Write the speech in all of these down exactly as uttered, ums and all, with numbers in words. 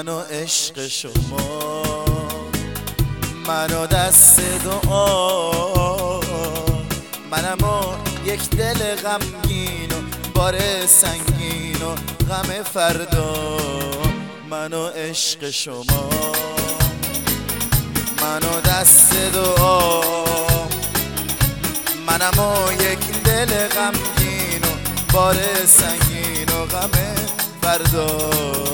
من و عشق شما، من و دست دعا، منم و یک دل غمگین و بار سنگین و غم فردا. من و عشق شما، من و دست دعا، منم و یک دل غمگین و بار سنگین و غم فردا.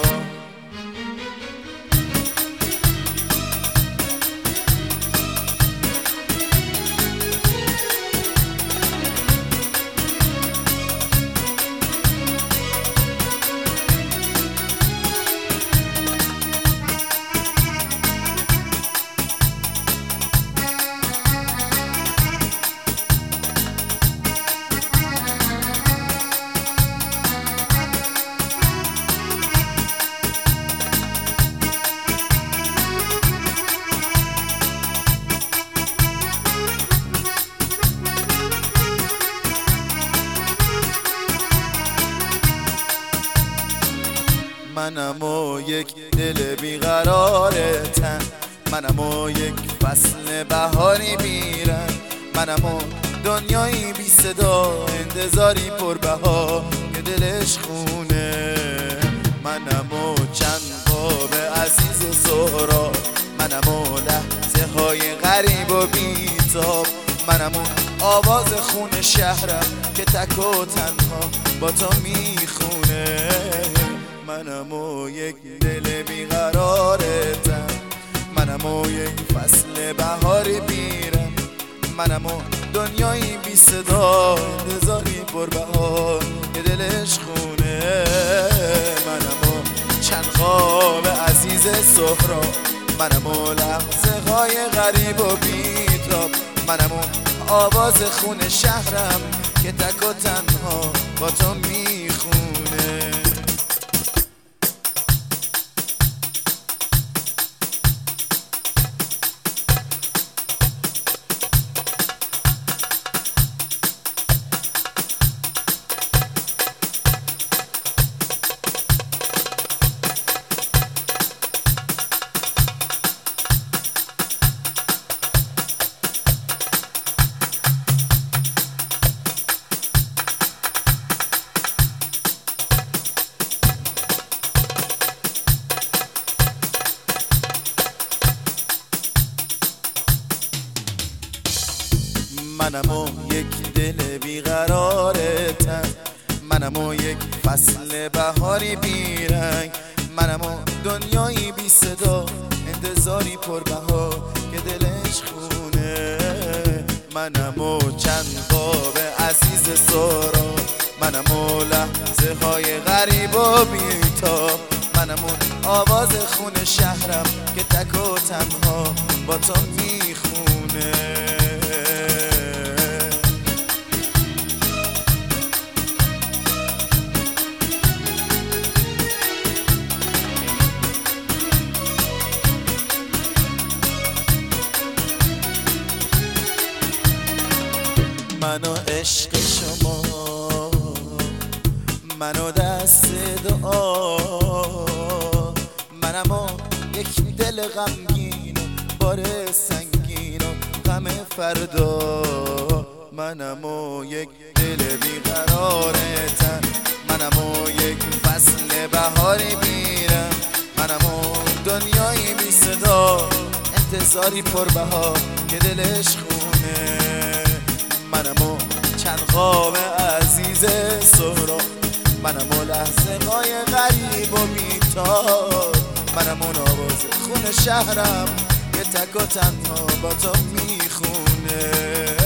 منم و یک دل بیقرار تن، منم و یک فصل بهاری بیرن، منم و دنیایی بی صدا، انتظاری پربها که دلش خونه. منم و چند خواب عزیز و سهراب، منم و لحظه های غریب و بیتاب، منم و آواز خون شهرم که تک و تنها با تو میخونه. منم و یک دل بیقرارتم، منم و یک فصل بهاری بیرم، منم و دنیایی بی صدا، انتظاری پربهار که دلش خونه. منم و چند خواب عزیز سهراب، منم و لحظه های غریب و بیتاب، منم و آواز خون شهرم که تک و تنها با تو میخونه. منم و یک دل بیقرارتم، منم و یک فصل بهاری بیرنگ، منم و دنیایی بی صدا، انتظاری پربها که دلش خونه. منم و چند خواب عزیز سهراب، منم و لحظه های غریب و بیتاب، منم و آواز خون شهرم که تک و تنها با تو میخونه. من و عشق شما، من و دست دعا، منم و یک دل غمگین و بار سنگین و غم فردا. منم و یک دل بیقرار تن، منم و یک فصل بهاری بیرم، منم و دنیایی بی صدا، انتظاری پربها که دلش خونه. منم و چند خواب عزیز سهراب، منم و لحظه های غریب و بیتاب، منم و آواز خون شهرم که تک و تنها با تو میخونه.